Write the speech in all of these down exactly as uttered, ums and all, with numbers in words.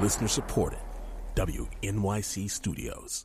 Listener supported. W N Y C Studios.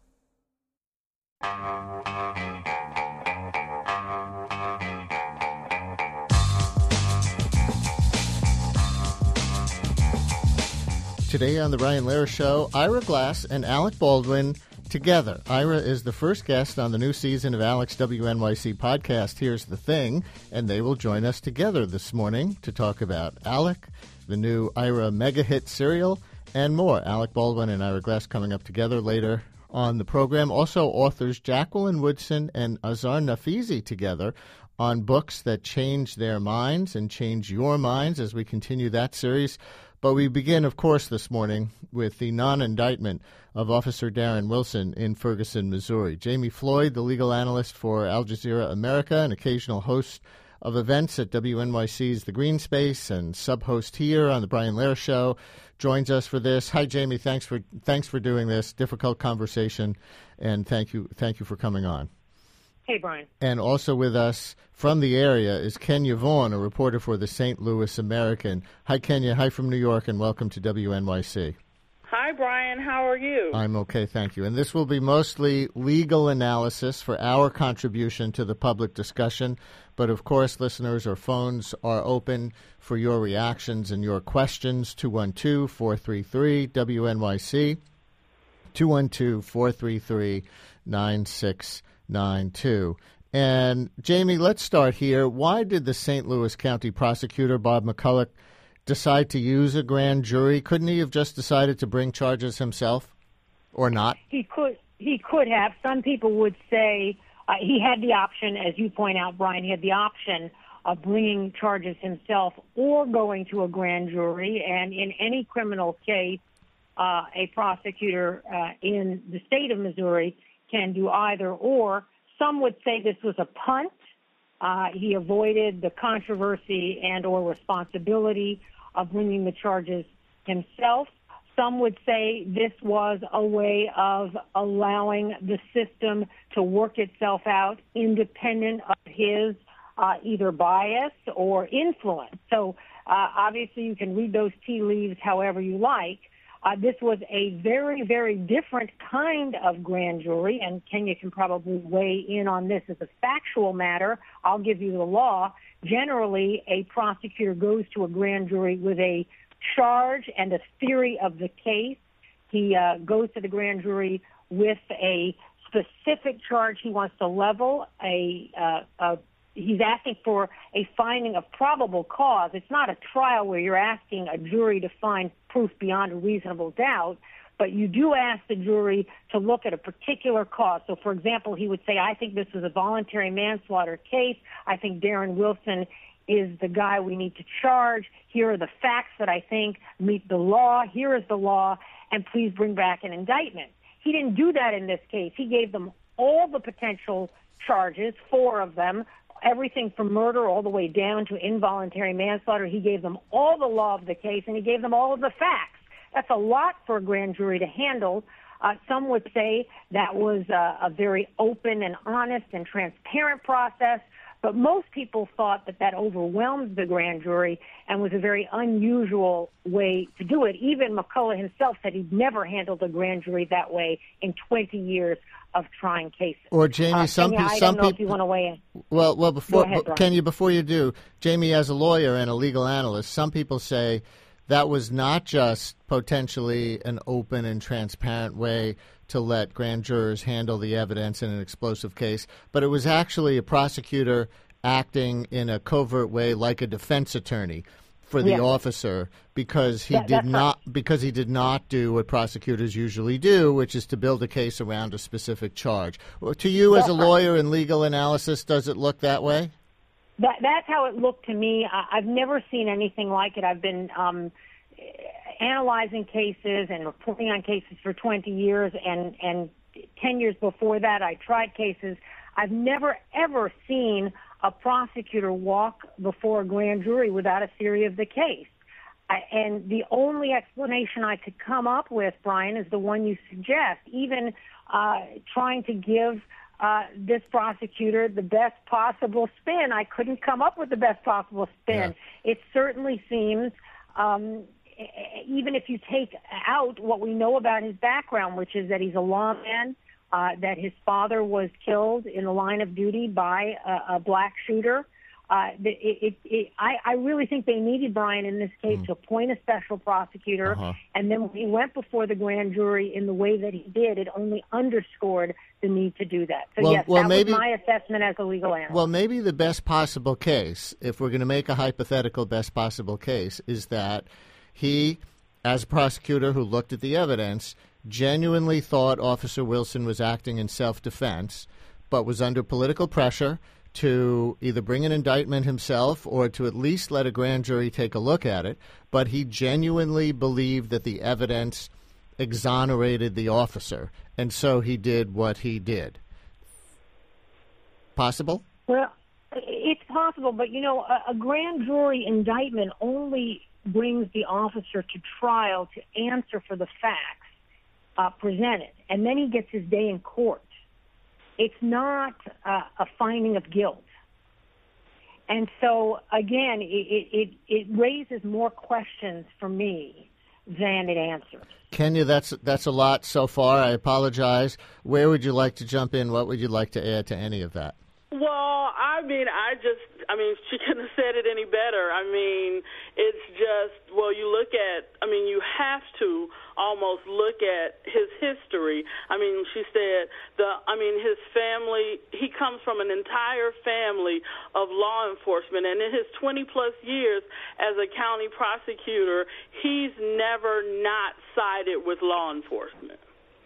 Today on The Brian Lehrer Show, Ira Glass and Alec Baldwin together. Ira is the first guest on the new season of Alec's W N Y C podcast, Here's the Thing, and they will join us together this morning to talk about Alec, the new Ira mega hit serial, and more. Alec Baldwin and Ira Glass coming up together later on the program. Also, authors Jacqueline Woodson and Azar Nafizi together on books that change their minds and change your minds as we continue that series. But we begin, of course, this morning with the non-indictment of Officer Darren Wilson in Ferguson, Missouri. Jamie Floyd, the legal analyst for Al Jazeera America, an occasional host of events at W N Y C's The Green Space and sub-host here on The Brian Lehrer Show, joins us for this. Hi, Jamie. Thanks for thanks for doing this difficult conversation, and thank you thank you for coming on. Hey, Brian. And also with us from the area is Kenya Vaughn, a reporter for the Saint Louis American. Hi, Kenya. Hi from New York, and welcome to W N Y C. Hi, Brian. How are you? I'm okay, thank you. And this will be mostly legal analysis for our contribution to the public discussion. But, of course, listeners, our phones are open for your reactions and your questions. two one two, four three three, W N Y C, two one two, four three three, nine six nine two. And, Jamie, let's start here. Why did the Saint Louis County prosecutor, Bob McCulloch, decide to use a grand jury? Couldn't he have just decided to bring charges himself or not? He could He could have. Some people would say uh, he had the option, as you point out, Brian, he had the option of bringing charges himself or going to a grand jury. And in any criminal case, uh, a prosecutor uh, in the state of Missouri can do either or. Some would say this was a punt. Uh, he avoided the controversy and or responsibility of bringing the charges himself. Some would say this was a way of allowing the system to work itself out independent of his uh, either bias or influence. So uh, obviously you can read those tea leaves however you like. Uh, this was a very, very different kind of grand jury, and Kenya can probably weigh in on this as a factual matter. I'll give you the law. Generally, a prosecutor goes to a grand jury with a charge and a theory of the case. He uh, goes to the grand jury with a specific charge he wants to level, a, uh, a He's asking for a finding of probable cause. It's not a trial where you're asking a jury to find proof beyond a reasonable doubt, but you do ask the jury to look at a particular cause. So, for example, he would say, I think this was a voluntary manslaughter case. I think Darren Wilson is the guy we need to charge. Here are the facts that I think meet the law. Here is the law, and please bring back an indictment. He didn't do that in this case. He gave them all the potential charges, four of them, everything from murder all the way down to involuntary manslaughter. He gave them all the law of the case, and he gave them all of the facts. That's a lot for a grand jury to handle. Uh, some would say that was a, a very open and honest and transparent process, but most people thought that that overwhelmed the grand jury and was a very unusual way to do it. Even McCulloch himself said he'd never handled a grand jury that way in twenty years of trying cases. Or Jamie, uh, some, Kenya, pe- I some don't know people. If you want to weigh in. Well, well, before Go ahead, Brian. Kenya, before you do, Jamie, as a lawyer and a legal analyst, some people say that was not just potentially an open and transparent way to let grand jurors handle the evidence in an explosive case, but it was actually a prosecutor acting in a covert way like a defense attorney for the yeah. officer because he that, did not right. because he did not do what prosecutors usually do, which is to build a case around a specific charge. Well, to you that's as a right. lawyer in legal analysis, does it look that way? That, that's how it looked to me. I, I've never seen anything like it. I've been um, analyzing cases and reporting on cases for twenty years, and, and ten years before that I tried cases. I've never, ever seen a prosecutor walk before a grand jury without a theory of the case. I, and the only explanation I could come up with, Brian, is the one you suggest, even uh, trying to give uh, this prosecutor the best possible spin. I couldn't come up with the best possible spin. Yeah. It certainly seems um, even if you take out what we know about his background, which is that he's a lawman, uh, that his father was killed in the line of duty by a, a black shooter, uh, it, it, it, I, I really think they needed Brian in this case mm. to appoint a special prosecutor. Uh-huh. And then when he went before the grand jury in the way that he did, it only underscored the need to do that. So, well, yes, well, that maybe, was my assessment as a legal analyst. Well, maybe the best possible case, if we're going to make a hypothetical best possible case, is that he, as a prosecutor who looked at the evidence, genuinely thought Officer Wilson was acting in self-defense, but was under political pressure to either bring an indictment himself or to at least let a grand jury take a look at it. But he genuinely believed that the evidence exonerated the officer, and so he did what he did. Possible? Well, it's possible, but, you know, a, a grand jury indictment only brings the officer to trial to answer for the facts uh, presented, and then he gets his day in court. It's not uh, a finding of guilt. And so, again, it, it, it raises more questions for me than it answers. Kenya, that's that's a lot so far. I apologize. Where would you like to jump in? What would you like to add to any of that? Well, I mean, I just, I mean, she couldn't have said it any better. I mean, it's just, well, you look at, I mean, you have to almost look at his history. I mean, she said, the, I mean, his family, he comes from an entire family of law enforcement, and in his twenty-plus years as a county prosecutor, he's never not sided with law enforcement.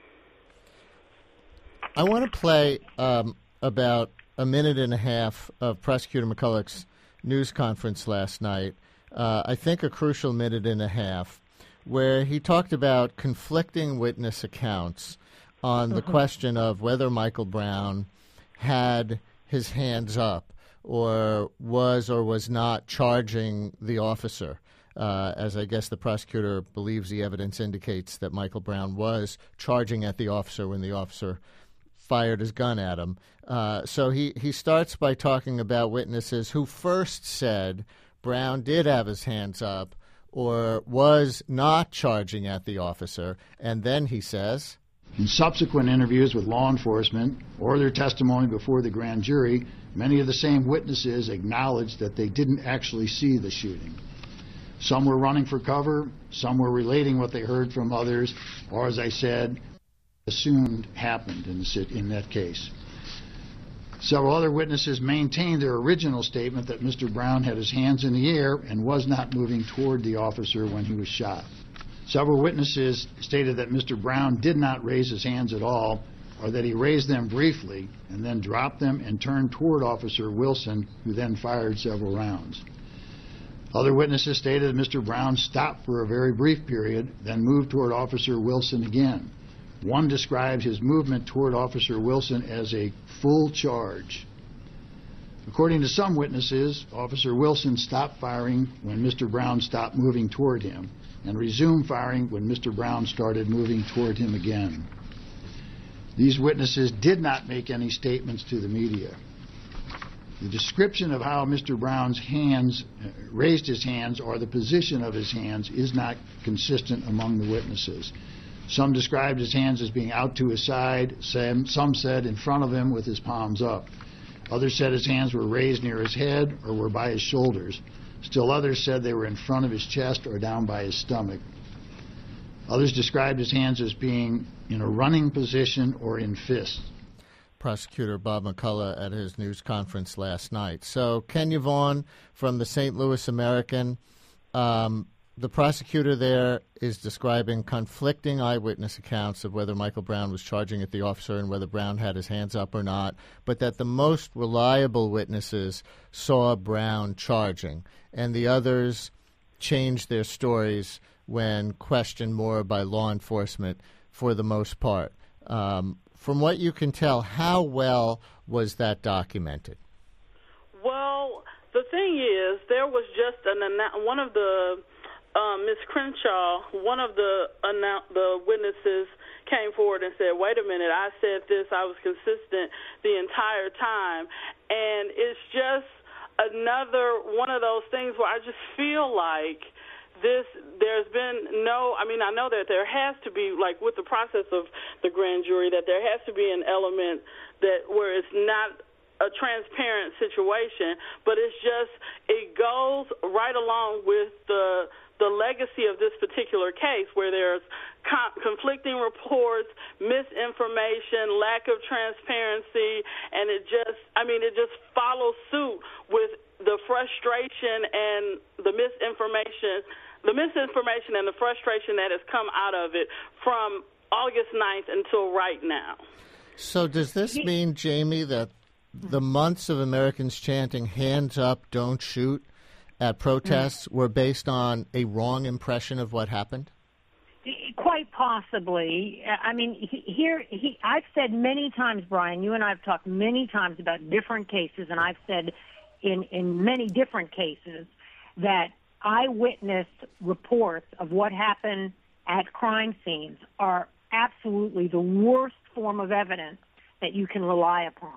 I want to play um, about a minute and a half of Prosecutor McCulloch's news conference last night, uh, I think a crucial minute and a half, where he talked about conflicting witness accounts on the uh-huh. question of whether Michael Brown had his hands up or was or was not charging the officer, uh, as I guess the prosecutor believes the evidence indicates that Michael Brown was charging at the officer when the officer fired his gun at him. Uh, so he, he starts by talking about witnesses who first said Brown did have his hands up or was not charging at the officer, and then he says, in subsequent interviews with law enforcement or their testimony before the grand jury, many of the same witnesses acknowledged that they didn't actually see the shooting. Some were running for cover, some were relating what they heard from others, or as I said, assumed happened in, the, in that case. Several other witnesses maintained their original statement that Mister Brown had his hands in the air and was not moving toward the officer when he was shot. Several witnesses stated that Mister Brown did not raise his hands at all, or that he raised them briefly and then dropped them and turned toward Officer Wilson, who then fired several rounds. Other witnesses stated that Mister Brown stopped for a very brief period, then moved toward Officer Wilson again. One described his movement toward Officer Wilson as a full charge. According to some witnesses, Officer Wilson stopped firing when Mister Brown stopped moving toward him and resumed firing when Mister Brown started moving toward him again. These witnesses did not make any statements to the media. The description of how Mister Brown's hands uh, raised his hands or the position of his hands is not consistent among the witnesses. Some described his hands as being out to his side. Some said in front of him with his palms up. Others said his hands were raised near his head or were by his shoulders. Still others said they were in front of his chest or down by his stomach. Others described his hands as being in a running position or in fists. Prosecutor Bob McCulloch at his news conference last night. So Kenya Vaughn from the Saint Louis American, um, the prosecutor there is describing conflicting eyewitness accounts of whether Michael Brown was charging at the officer and whether Brown had his hands up or not, but that the most reliable witnesses saw Brown charging, and the others changed their stories when questioned more by law enforcement for the most part. Um, from what you can tell, how well was that documented? Well, the thing is, there was just an one of the Um, Miz Crenshaw, one of the annou- the witnesses came forward and said, wait a minute, I said this, I was consistent the entire time. And it's just another one of those things where I just feel like this, there's been no, I mean, I know that there has to be, like with the process of the grand jury, that there has to be an element that where it's not a transparent situation, but it's just, it goes right along with the the legacy of this particular case, where there's con- conflicting reports, misinformation, lack of transparency, and it just, I mean, it just follows suit with the frustration and the misinformation, the misinformation and the frustration that has come out of it from August ninth until right now. So does this mean, Jamie, that the months of Americans chanting "hands up, don't shoot" at protests were based on a wrong impression of what happened? Quite possibly. I mean, he, here, he, I've said many times, Brian, you and I have talked many times about different cases, and I've said in, in many different cases that eyewitness reports of what happened at crime scenes are absolutely the worst form of evidence that you can rely upon.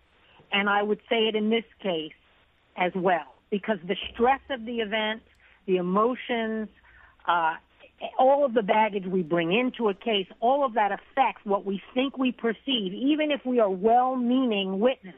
And I would say it in this case as well, because the stress of the event, the emotions, uh, all of the baggage we bring into a case, all of that affects what we think we perceive, even if we are well-meaning witnesses.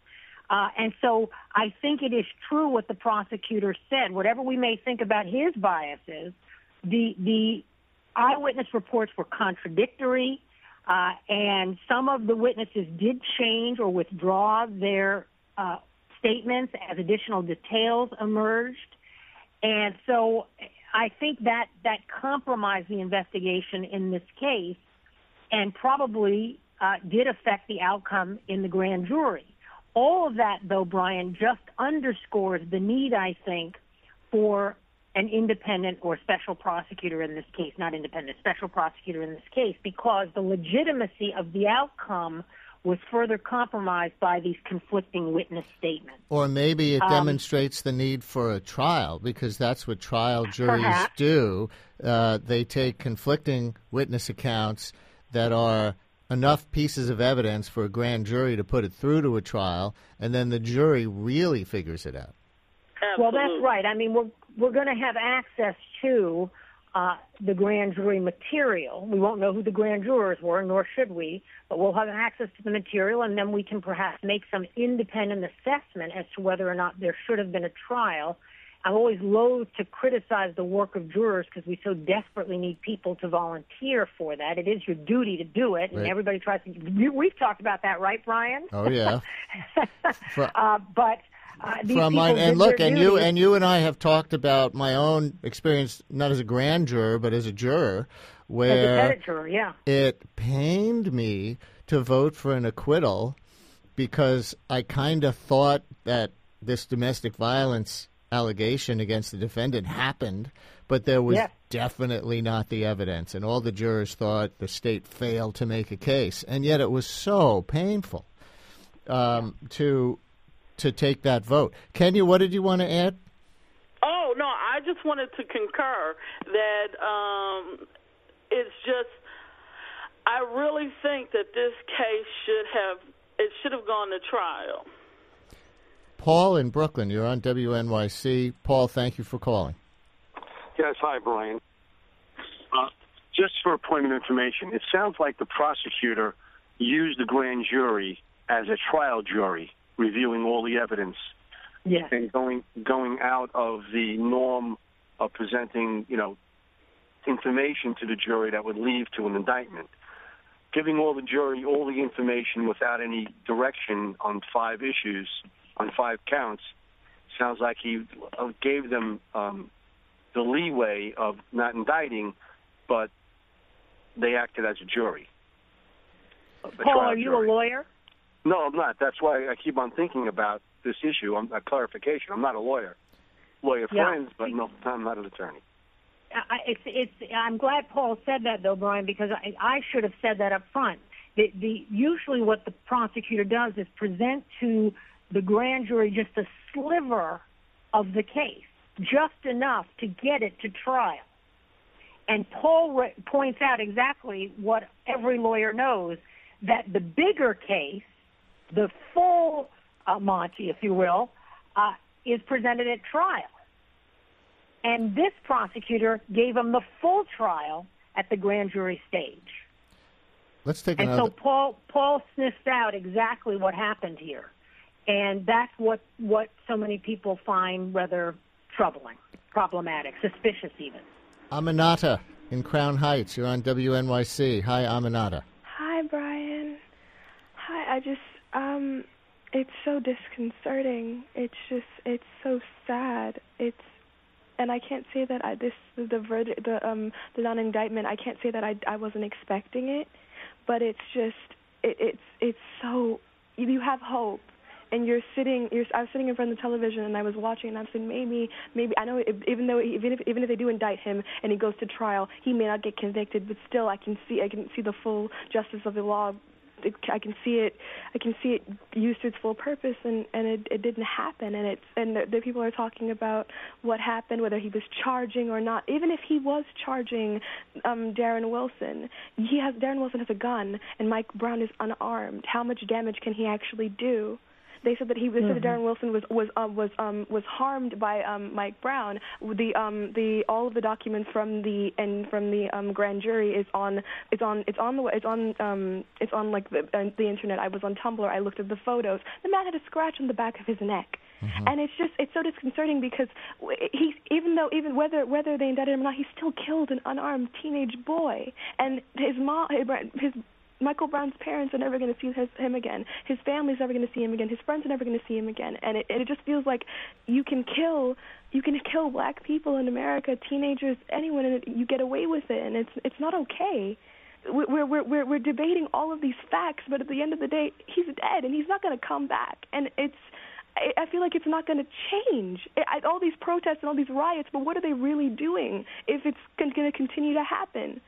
Uh, and so I think it is true what the prosecutor said. Whatever we may think about his biases, the the eyewitness reports were contradictory, uh, and some of the witnesses did change or withdraw their uh, statements as additional details emerged. And so I think that that compromised the investigation in this case and probably uh, did affect the outcome in the grand jury. All of that, though, Brian, just underscores the need, I think, for an independent or special prosecutor in this case, not independent, special prosecutor in this case, because the legitimacy of the outcome was further compromised by these conflicting witness statements. Or maybe it um, demonstrates the need for a trial, because that's what trial juries perhaps. do. Uh, they take conflicting witness accounts that are enough pieces of evidence for a grand jury to put it through to a trial, and then the jury really figures it out. Absolutely. Well, that's right. I mean, we're we're going to have access to uh, the grand jury material. We won't know who the grand jurors were, nor should we, but we'll have access to the material, and then we can perhaps make some independent assessment as to whether or not there should have been a trial. I'm always loath to criticize the work of jurors because we so desperately need people to volunteer for that. It is your duty to do it, and right. everybody tries to. We've talked about that, right, Brian? Oh yeah. For, uh, but uh, these from people my, did and look, their and you duty. and you and I have talked about my own experience, not as a grand juror, but as a juror, where as a pettit juror, yeah. it pained me to vote for an acquittal because I kind of thought that this domestic violence allegation against the defendant happened, but there was yes. definitely not the evidence, and all the jurors thought the state failed to make a case, and yet it was so painful um, yeah. to to take that vote. Kenya, what did you want to add? Oh, no, I just wanted to concur that um, it's just, I really think that this case should have, it should have gone to trial. Paul in Brooklyn, you're on W N Y C. Paul, thank you for calling. Yes, hi, Brian. Uh, just for a point of information, it sounds like the prosecutor used the grand jury as a trial jury, reviewing all the evidence yes. and going going out of the norm of presenting, you know, information to the jury that would lead to an indictment. Giving all the jury all the information without any direction on five issues, on five counts, sounds like he gave them um, the leeway of not indicting, but they acted as a jury. A Paul, are you jury. a lawyer? No, I'm not. That's why I keep on thinking about this issue. I'm a clarification. I'm not a lawyer. Lawyer Yeah. friends, but no, I'm not an attorney. I, it's, it's, I'm glad Paul said that, though, Brian, because I, I should have said that up front. The, the, usually what the prosecutor does is present to the grand jury just a sliver of the case, just enough to get it to trial. And Paul re- points out exactly what every lawyer knows, that the bigger case, the full uh, Monty, if you will, uh, is presented at trial. And this prosecutor gave him the full trial at the grand jury stage. Let's take and another. so Paul Paul sniffs out exactly what happened here. And that's what, what so many people find rather troubling, problematic, suspicious even. Aminata in Crown Heights. You're on W N Y C. Hi, Aminata. Hi, Brian. Hi, I just, um, it's so disconcerting. It's just, it's so sad. It's, and I can't say that I, this, the verdict, the, um, the non-indictment, I can't say that I, I wasn't expecting it, but it's just, it, it's, it's so, you have hope. And you're sitting, you're, I was sitting in front of the television, and I was watching, and I'm saying, maybe, maybe, I know, if, even though, even if, even if they do indict him and he goes to trial, he may not get convicted, but still, I can see, I can see the full justice of the law. It, I can see it, I can see it used to its full purpose, and, and it, it didn't happen. And it's, and the, the people are talking about what happened, whether he was charging or not. Even if he was charging um, Darren Wilson, he has, Darren Wilson has a gun, and Mike Brown is unarmed. How much damage can he actually do? They said that he they said that Darren Wilson was was uh, was um, was harmed by um, Mike Brown. The um, the all of the documents from the and from the um, grand jury is on it's on it's on the it's on um, it's on like the, uh, the internet. I was on Tumblr. I looked at the photos. The man had a scratch on the back of his neck. Mm-hmm. And it's just it's so disconcerting because he's even though even whether whether they indicted him or not, he still killed an unarmed teenage boy, and his mom his Michael Brown's parents are never going to see his, him again. His family's never going to see him again. His friends are never going to see him again. And it, it just feels like you can kill, you can kill black people in America, teenagers, anyone, and it, you get away with it. And it's it's not okay. We're we're we're we're debating all of these facts, but at the end of the day, he's dead, and he's not going to come back. And it's. I feel like it's not going to change. I, all these protests and all these riots, but what are they really doing if it's going to continue to happen?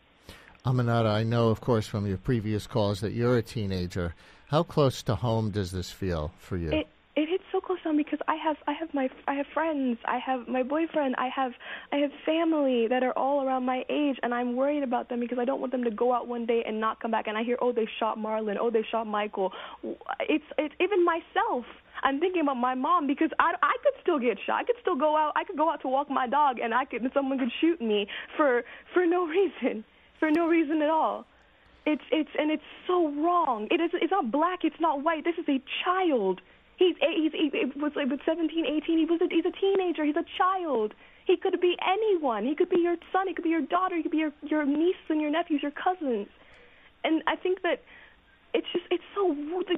Aminata, I know, of course, from your previous calls that you're a teenager. How close to home does this feel for you? It, it hits so close to home because I have, I have my, I have friends, I have my boyfriend, I have, I have family that are all around my age, and I'm worried about them because I don't want them to go out one day and not come back. And I hear, oh, they shot Marlon, oh, they shot Michael. It's, it's even myself. I'm thinking about my mom because I, I could still get shot. I could still go out. I could go out to walk my dog, and I could, and someone could shoot me for, for no reason. For no reason at all. It's it's and it's so wrong. It is it's not black, it's not white. This is a child. He's he's he was like seventeen, eighteen. He was a, he's a teenager. He's a child. He could be anyone. He could be your son. He could be your daughter. He could be your your nieces and your nephews, your cousins. And I think that it's just it's so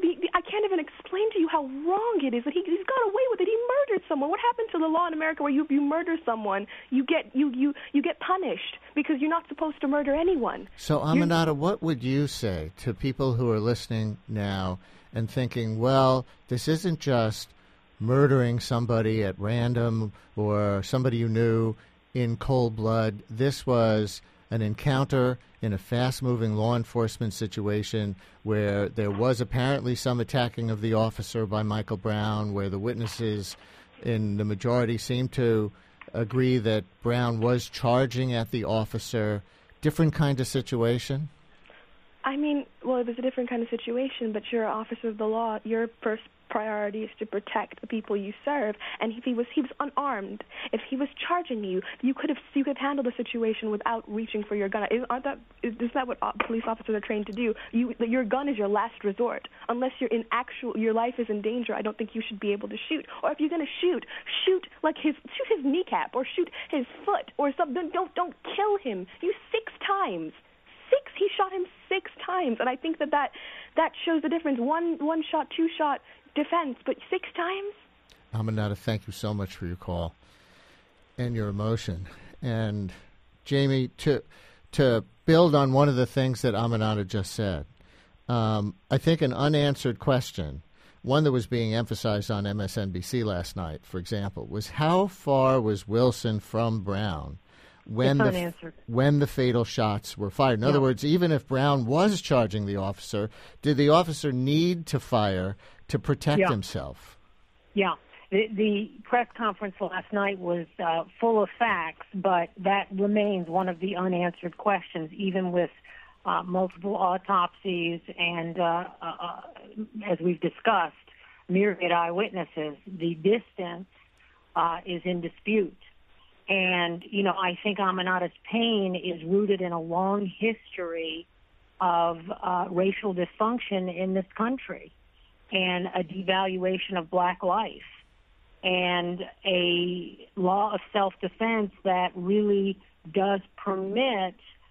I can't even explain to you how wrong it is that he he's got away with it. He murdered someone. What happened to the law in America where you if you murder someone, you get you you you get punished because you're not supposed to murder anyone? So Aminata, what would you say to people who are listening now and thinking, well, this isn't just murdering somebody at random or somebody you knew in cold blood. This was an encounter in a fast-moving law enforcement situation where there was apparently some attacking of the officer by Michael Brown, where the witnesses in the majority seemed to agree that Brown was charging at the officer. Different kind of situation? I mean, well, it was a different kind of situation, but you're an officer of the law. Your first priority is to protect the people you serve, and if he was he was unarmed, if he was charging you, you could have you could have handled the situation without reaching for your gun. Is, aren't that is, isn't that what police officers are trained to do? You your gun is your last resort. Unless you're in actual your life is in danger, I don't think you should be able to shoot. Or if you're going to shoot, shoot like his shoot his kneecap or shoot his foot or something. Don't don't kill him. You six times. Six. He shot him six times, and I think that that, that shows the difference. One one shot, two shot defense, but six times. Aminata, thank you so much for your call and your emotion. And Jamie, to to build on one of the things that Aminata just said, um, I think an unanswered question, one that was being emphasized on M S N B C last night, for example, was how far was Wilson from Brown when the when the fatal shots were fired? In yeah. other words, even if Brown was charging the officer, did the officer need to fire to protect yeah. himself? Yeah. The, the press conference last night was uh, full of facts, but that remains one of the unanswered questions, even with uh, multiple autopsies and, uh, uh, as we've discussed, myriad eyewitnesses. The distance uh, is in dispute. And, you know, I think Aminata's pain is rooted in a long history of uh, racial dysfunction in this country and a devaluation of black life and a law of self-defense that really does permit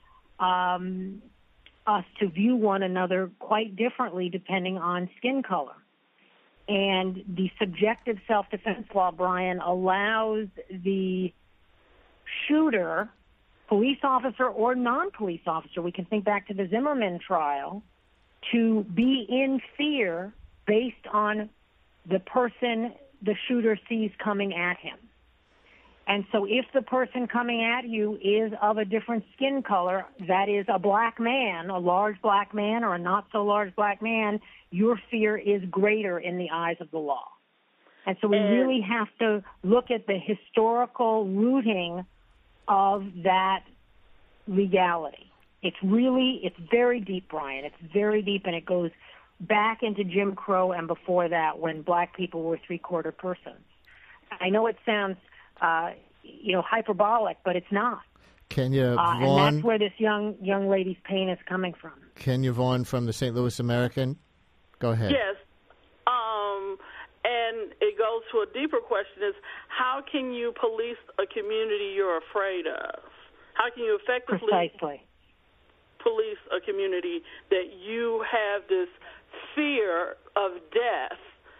um, us to view one another quite differently depending on skin color. And the subjective self-defense law, Brian, allows the shooter, police officer or non-police officer, we can think back to the Zimmerman trial, to be in fear based on the person the shooter sees coming at him. And so if the person coming at you is of a different skin color, that is a black man, a large black man or a not-so-large black man, your fear is greater in the eyes of the law. And so we and really have to look at the historical rooting of that legality. It's really, it's very deep, Brian. It's very deep, and it goes back into Jim Crow and before that when black people were three-quarter persons. I know it sounds, uh, you know, hyperbolic, but it's not. Kenya Uh, Vaughn, and that's where this young young lady's pain is coming from. Kenya Vaughn from the Saint Louis American. Go ahead. Yes. Um, and it goes to a deeper question is, how can you police a community you're afraid of? How can you effectively Precisely. police a community that you have this fear of death,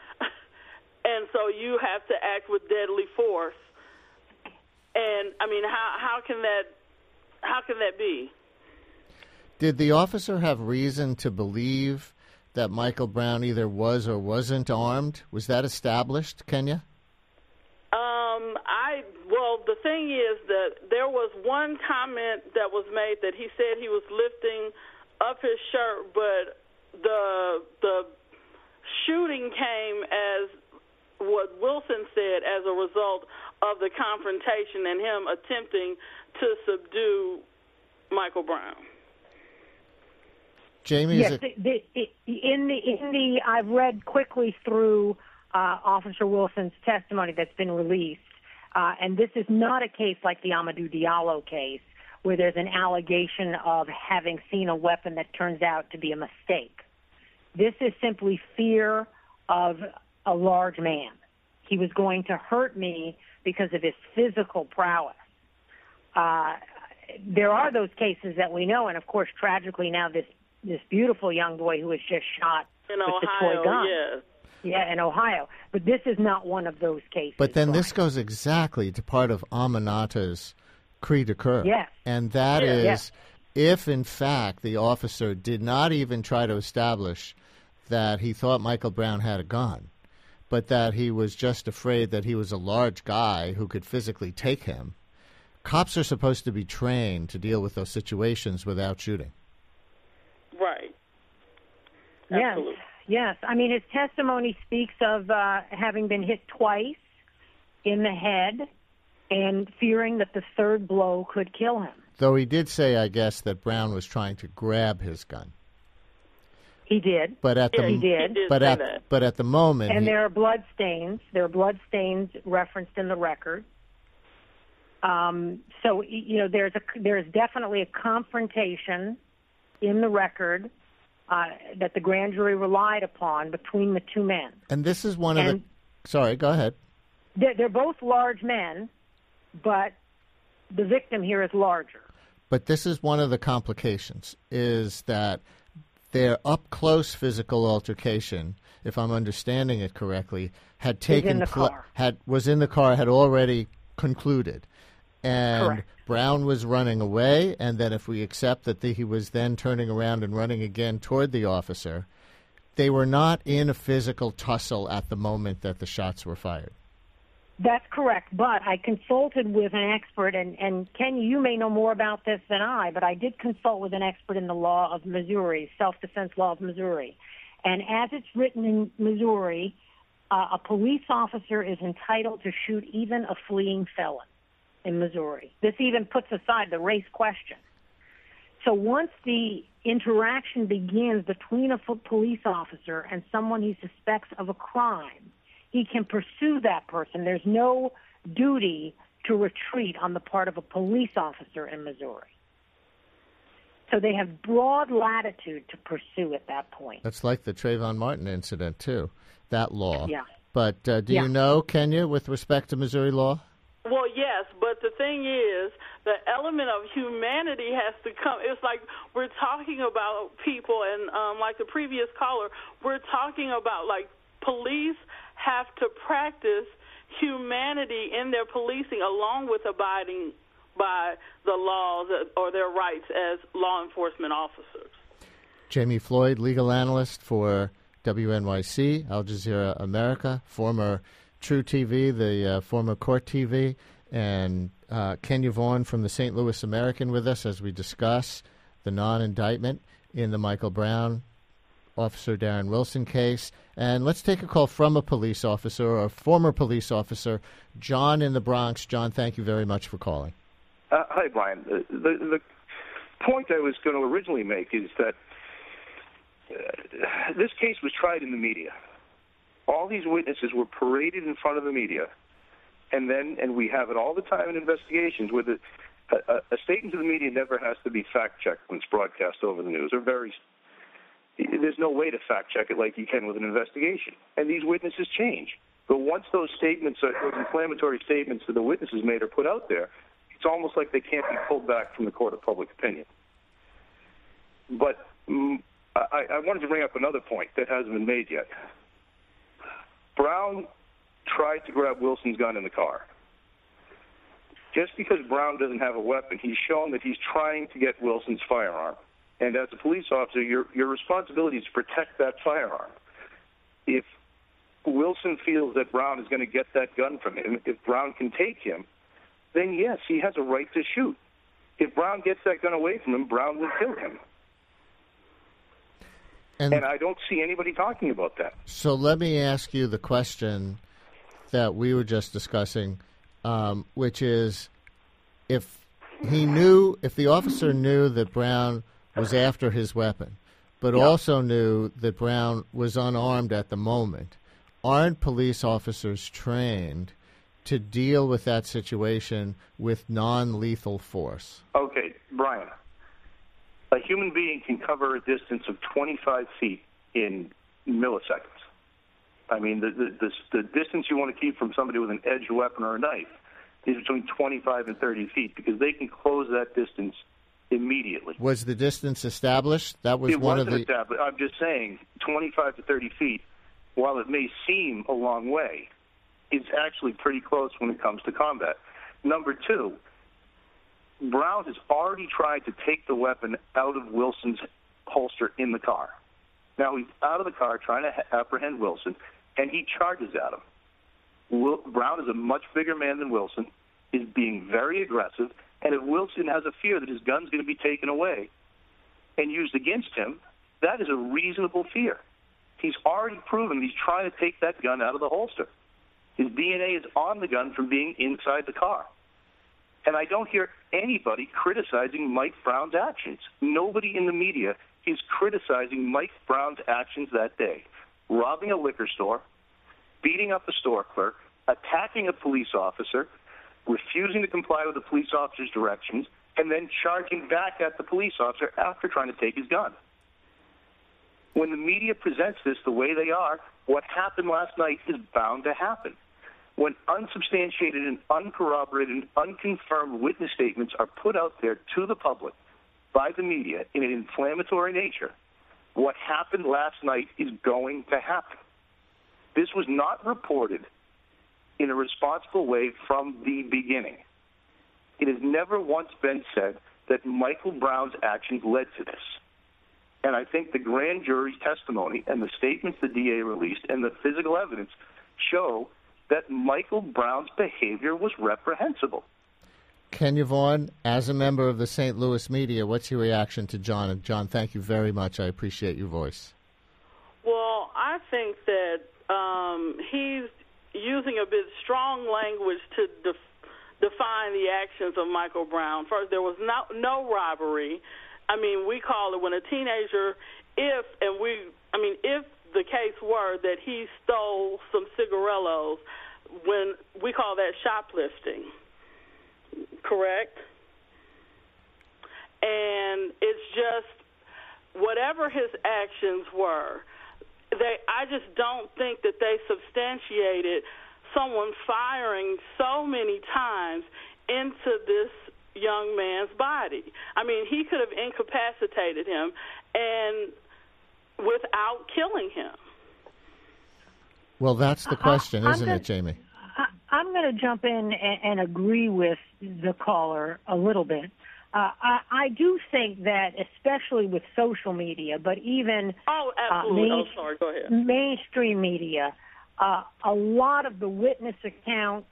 and so you have to act with deadly force? And, I mean, how, how can that how can that be? Did the officer have reason to believe that Michael Brown either was or wasn't armed? Was that established, Kenya? Um, I well, the thing is that there was one comment that was made that he said he was lifting up his shirt, but the the shooting came as what Wilson said as a result of the confrontation and him attempting to subdue Michael Brown. Jamie, Yes, is it, the, the, in the in the I've read quickly through uh, Officer Wilson's testimony that's been released, uh, and this is not a case like the Amadou Diallo case where there's an allegation of having seen a weapon that turns out to be a mistake. This is simply fear of a large man. He was going to hurt me because of his physical prowess. Uh, there are those cases that we know, and of course, tragically now this this beautiful young boy who was just shot In with Ohio, the toy gun. yes. Yeah, in Ohio. But this is not one of those cases. but then Brian. this goes exactly to part of Aminata's cri de coeur. Yes. And that Yeah. is, Yes. if in fact the officer did not even try to establish that he thought Michael Brown had a gun, but that he was just afraid that he was a large guy who could physically take him, cops are supposed to be trained to deal with those situations without shooting. Right. Yes, Absolutely. yes. I mean, his testimony speaks of uh, having been hit twice in the head and fearing that the third blow could kill him. Though he did say, I guess, that Brown was trying to grab his gun. He did. But at the Yeah, he did. He did but say at that. but at the moment, And he- there are blood stains. There are blood stains referenced in the record. Um, so, y- you know, there's a there's definitely a confrontation in the record uh, that the grand jury relied upon between the two men. and this is one of And- the. Sorry, go ahead. They're, they're both large men, but the victim here is larger. But this is one of the complications: is that their up close physical altercation, if I'm understanding it correctly, had taken in the pla- car. had was in the car, had already concluded, and Correct. Brown was running away. And then, if we accept that the, he was then turning around and running again toward the officer, they were not in a physical tussle at the moment that the shots were fired. That's correct, but I consulted with an expert, and, and Ken, you may know more about this than I, but I did consult with an expert in the law of Missouri, self-defense law of Missouri. And as it's written in Missouri, uh, a police officer is entitled to shoot even a fleeing felon in Missouri. This even puts aside the race question. So once the interaction begins between a fo- police officer and someone he suspects of a crime, he can pursue that person. There's no duty to retreat on the part of a police officer in Missouri. So they have broad latitude to pursue at that point. That's like the Trayvon Martin incident, too, that law. Yeah. But uh, do yeah. you know, Kenya, with respect to Missouri law? Well, yes, but the thing is, the element of humanity has to come. It's like we're talking about people, and um, like the previous caller, we're talking about, like, police have to practice humanity in their policing along with abiding by the laws or their rights as law enforcement officers. Jamie Floyd, legal analyst for W N Y C, Al Jazeera America, former True T V, the uh, former Court T V, and uh, Kenya Vaughn from the Saint Louis American with us as we discuss the non-indictment in the Michael Brown, Officer Darren Wilson case. And let's take a call from a police officer or a former police officer, John in the Bronx. John, thank you very much for calling. Uh, hi, Brian. The, the, the point I was going to originally make is that uh, this case was tried in the media. All these witnesses were paraded in front of the media, and then, and we have it all the time in investigations, where the, a, a statement to the media never has to be fact-checked when it's broadcast over the news, or very there's no way to fact-check it like you can with an investigation. And these witnesses change. But once those statements, are, those inflammatory statements that the witnesses made are put out there, it's almost like they can't be pulled back from the court of public opinion. But mm, I, I wanted to bring up another point that hasn't been made yet. Brown tried to grab Wilson's gun in the car. Just because Brown doesn't have a weapon, he's shown that he's trying to get Wilson's firearm. And as a police officer, your your responsibility is to protect that firearm. If Wilson feels that Brown is going to get that gun from him, if Brown can take him, then yes, he has a right to shoot. If Brown gets that gun away from him, Brown will kill him. And, and I don't see anybody talking about that. So let me ask you the question that we were just discussing, um, which is if he knew, if the officer knew that Brown was after his weapon, but yeah. also knew that Brown was unarmed at the moment, aren't police officers trained to deal with that situation with non-lethal force? Okay, Brian. A human being can cover a distance of twenty-five feet in milliseconds. I mean, the, the, the, the distance you want to keep from somebody with an edged weapon or a knife is between twenty-five and thirty feet because they can close that distance immediately. Was the distance established? That was it one wasn't of the. Established. I'm just saying, twenty-five to thirty feet, while it may seem a long way, is actually pretty close when it comes to combat. Number two, Brown has already tried to take the weapon out of Wilson's holster in the car. Now he's out of the car trying to ha- apprehend Wilson, and he charges at him. Will- Brown is a much bigger man than Wilson, is being very aggressive, and if Wilson has a fear that his gun's going to be taken away and used against him, that is a reasonable fear. He's already proven he's trying to take that gun out of the holster. His D N A is on the gun from being inside the car. And I don't hear anybody criticizing Mike Brown's actions. Nobody in the media is criticizing Mike Brown's actions that day. Robbing a liquor store, beating up a store clerk, attacking a police officer, refusing to comply with the police officer's directions, and then charging back at the police officer after trying to take his gun. When the media presents this the way they are, what happened last night is bound to happen. When unsubstantiated and uncorroborated and unconfirmed witness statements are put out there to the public by the media in an inflammatory nature, what happened last night is going to happen. This was not reported in a responsible way from the beginning. It has never once been said that Michael Brown's actions led to this. And I think the grand jury's testimony and the statements the D A released and the physical evidence show that Michael Brown's behavior was reprehensible. Kenya Vaughn, as a member of the Saint Louis media, what's your reaction to John? And John, thank you very much. I appreciate your voice. Well, I think that um, he's using a bit strong language to def- define the actions of Michael Brown. First, there was no, no robbery. I mean, we call it when a teenager, if, and we, I mean, if the case were that he stole some cigarillos, when we call that shoplifting. correct? And it's just whatever his actions were, they I just don't think that they substantiated someone firing so many times into this young man's body. I mean, he could have incapacitated him and without killing him. Well, that's the question, I, isn't gonna, it, Jamie? I, I'm going to jump in and, and agree with the caller a little bit. Uh, I, I do think that, especially with social media, but even oh, absolutely. Uh, main, oh, sorry. Go ahead. mainstream media, uh, a lot of the witness accounts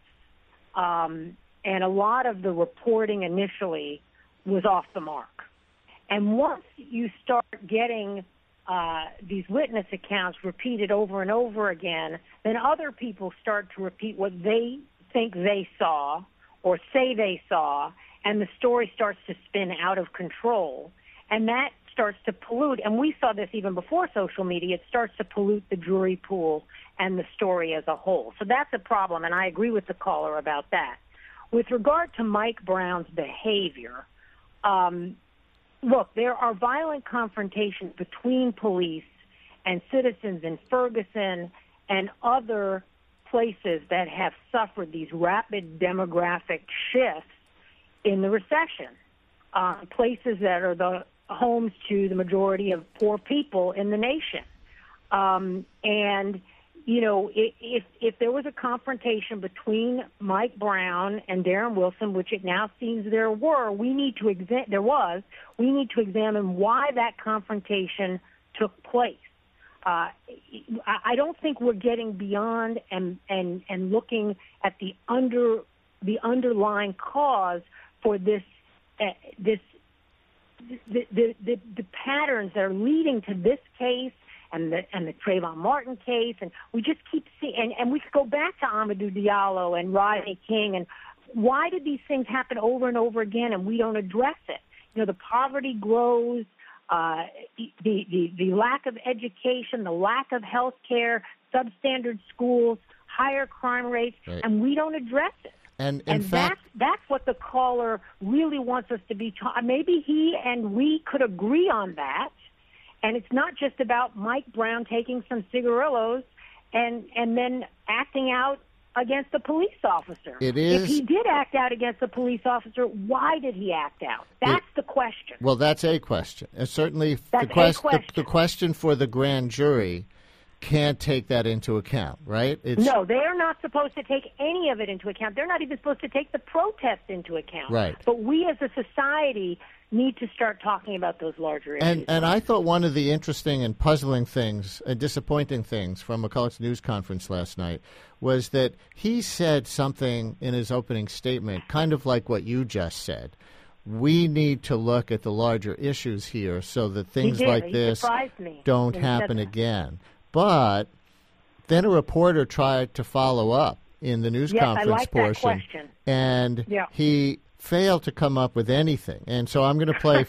um, and a lot of the reporting initially was off the mark. And once you start getting uh, these witness accounts repeated over and over again, then other people start to repeat what they think they saw or say they saw, and the story starts to spin out of control. And that starts to pollute, and we saw this even before social media, it starts to pollute the jury pool and the story as a whole. So that's a problem, and I agree with the caller about that. With regard to Mike Brown's behavior, um, look, there are violent confrontations between police and citizens in Ferguson and other places that have suffered these rapid demographic shifts in the recession, uh, places that are the homes to the majority of poor people in the nation. Um, and, you know, if, if there was a confrontation between Mike Brown and Darren Wilson, which it now seems there were, we need to exa- there was, we need to examine why that confrontation took place. Uh, I don't think we're getting beyond and, and, and looking at the under the underlying cause for this uh, this the, the the the patterns that are leading to this case and the and the Trayvon Martin case, and we just keep seeing, and, and we could go back to Amadou Diallo and Rodney King, and why did these things happen over and over again, and we don't address it? You know, the poverty grows. Uh, the, the, the lack of education, the lack of health care, substandard schools, higher crime rates, right. And we don't address it. And, in and fact, that's, that's what the caller really wants us to be taught. Maybe he and we could agree on that, and it's not just about Mike Brown taking some cigarillos and, and then acting out against a police officer. It is. If he did act out against a police officer, why did he act out? That's it, the question. Well, that's a question. And certainly that's the, quest, a question. The, the question for the grand jury can't take that into account, right? It's, no, they're not supposed to take any of it into account. They're not even supposed to take the protest into account. Right. But we as a society need to start talking about those larger issues. And, and I thought one of the interesting and puzzling things and disappointing things from McCulloch's news conference last night was that he said something in his opening statement, kind of like what you just said. We need to look at the larger issues here so that things like he this me don't happen again. But then a reporter tried to follow up in the news yes, conference I like portion, that question. and yeah. he failed to come up with anything. And so I'm going to play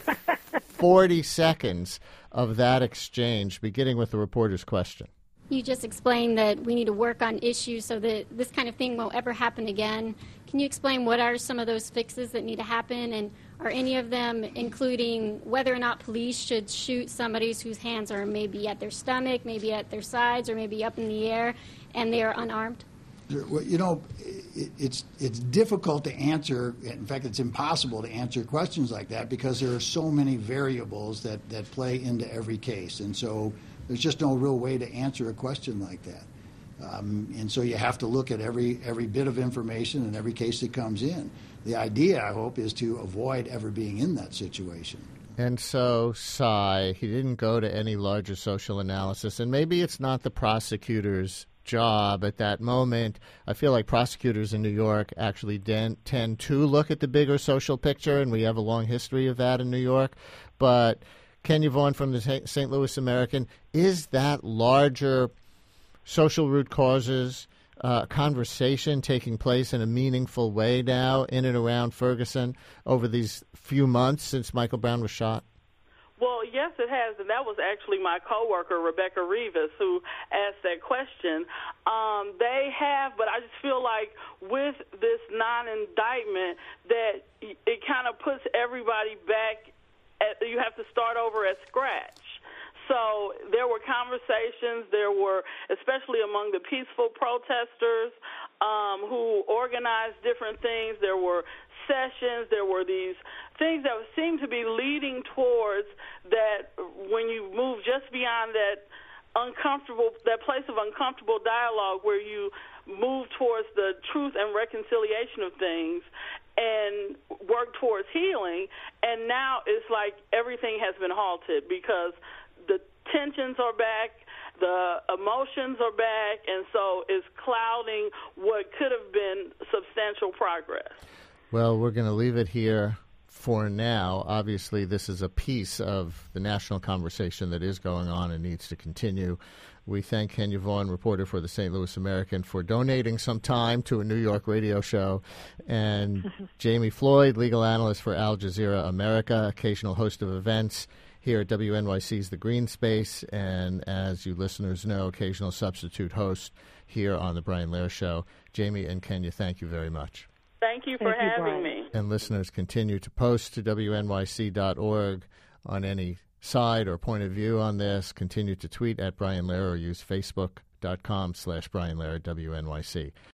forty seconds of that exchange, beginning with the reporter's question. You just explained that we need to work on issues so that this kind of thing won't ever happen again. Can you explain what are some of those fixes that need to happen, and are any of them including whether or not police should shoot somebody whose hands are maybe at their stomach, maybe at their sides, or maybe up in the air, and they are unarmed? Well, you know, it, it's it's difficult to answer. In fact, it's impossible to answer questions like that because there are so many variables that, that play into every case. And so there's just no real way to answer a question like that. Um, and so you have to look at every every bit of information and every case that comes in. The idea, I hope, is to avoid ever being in that situation. And so, Cy, he didn't go to any larger social analysis, and maybe it's not the prosecutor's job at that moment. I feel like prosecutors in New York actually den- tend to look at the bigger social picture, and we have a long history of that in New York. But Kenya Vaughn from the Saint Louis American, is that larger social root causes uh, conversation taking place in a meaningful way now in and around Ferguson over these few months since Michael Brown was shot? Well, yes, it has, and that was actually my coworker, Rebecca Rivas, who asked that question. Um, they have, but I just feel like with this non-indictment that it kind of puts everybody back at, you have to start over at scratch. So there were conversations, there were, especially among the peaceful protesters um, who organized different things. There were sessions, there were these things that seemed to be leading towards that when you move just beyond that uncomfortable, that place of uncomfortable dialogue where you move towards the truth and reconciliation of things and work towards healing. And now it's like everything has been halted because the tensions are back, the emotions are back, and so it's clouding what could have been substantial progress. Well, we're going to leave it here for now. Obviously, this is a piece of the national conversation that is going on and needs to continue. We thank Kenya Vaughn, reporter for the Saint Louis American, for donating some time to a New York radio show, and Jamie Floyd, legal analyst for Al Jazeera America, occasional host of events here at W N Y C's The Green Space, and as you listeners know, occasional substitute host here on The Brian Lehrer Show. Jamie and Kenya, thank you very much. Thank you for Thank you, having Brian. me. And listeners, continue to post to W N Y C dot org on any side or point of view on this. Continue to tweet at Brian Lehrer or use Facebook dot com slash Brian Lehrer W N Y C.